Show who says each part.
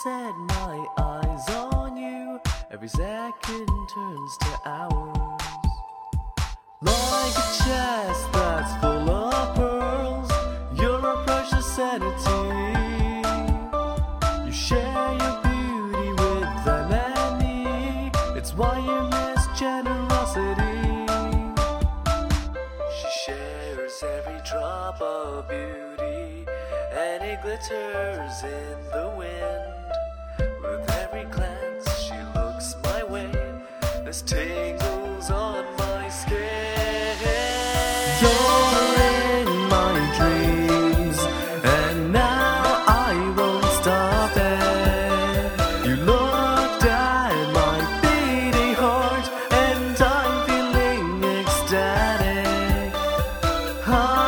Speaker 1: set my eyes on you, every second turns to hours. Like a chest that's full of pearls, your approach to sanity. You share your beauty with them and me, it's why you miss generosity. She shares every drop of beauty, and it glitters in the wind. With every glance she looks my way, there's tingles on my skin. You're in my dreams, and now I won't stop it. You looked at my beating heart, and I'm feeling ecstatic.